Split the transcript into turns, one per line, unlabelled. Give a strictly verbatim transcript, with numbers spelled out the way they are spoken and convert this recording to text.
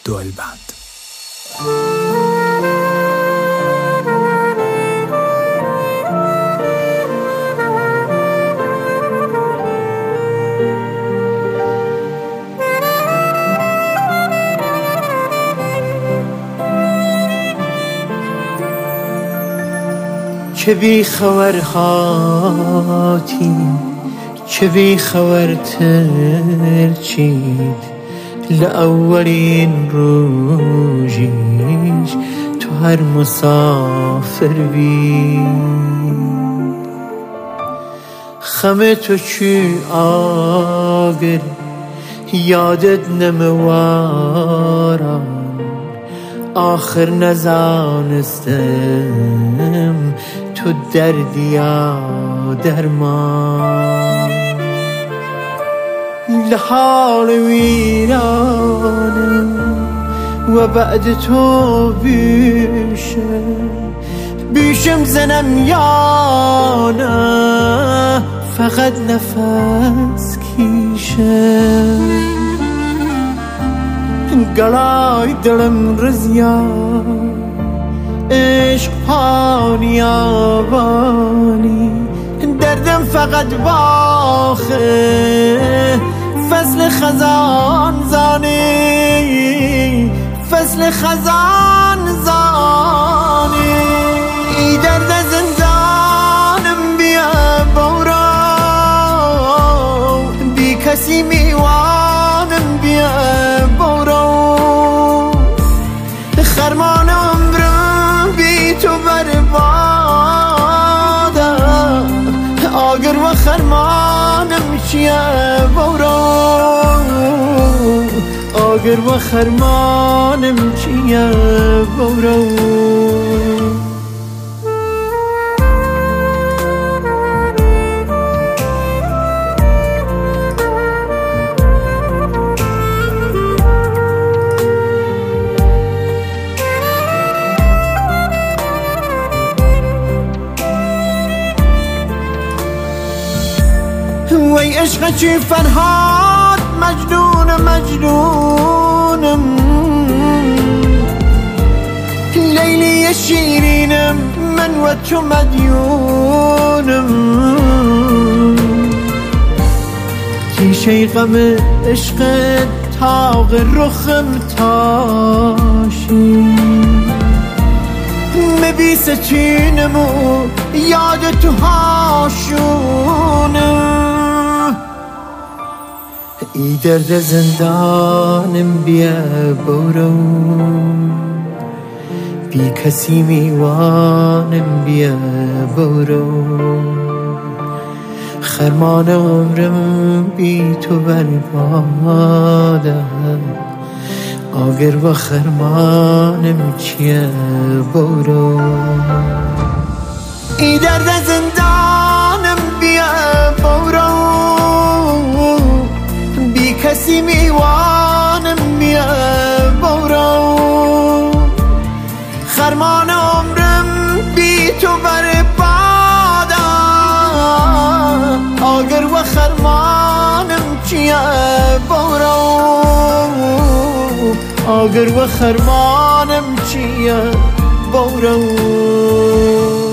دولبند.
چه بی خبر هاتی چه بی خبر ترچید لأولین روژیش تو هر مسافر بی خم تو چی آگر یادت نموارم آخر نزانستم تو دردی یا درمان لحال ویرانم و بعد تو بیشم بیشم زنم یا نه فقط نفس کیشم گلای دلم رزیا عشق پانی آبانی دردم فقط باخه فصل خزان زانی فصل خزان زانی ای درد زندانم بیا بورا بی کسی میوانم بیا بورا خرمان عمرم بی تو برباده آگر و خرمانم چیه بورا آگر و خرمانم چیه بورا وی عشق چی فرهاد مجنون مجنونم لیلی شیرینم من و تو مدیونم تیشه غم عشق تاق رخم تاشی مبی ستینمو یاد تو هاشونم ای درد زندانم بیا برو بی کسی میوانم بیا برو خرمان عمرم بی تو برباده آگر و خرمانم چیه برو ای درد زندانم بیا برو بی کسی میوانم بیا برو خرمان عمرم بی تو برباده آگر و خرمانم چیه برو آگر و خرمانم چیه برو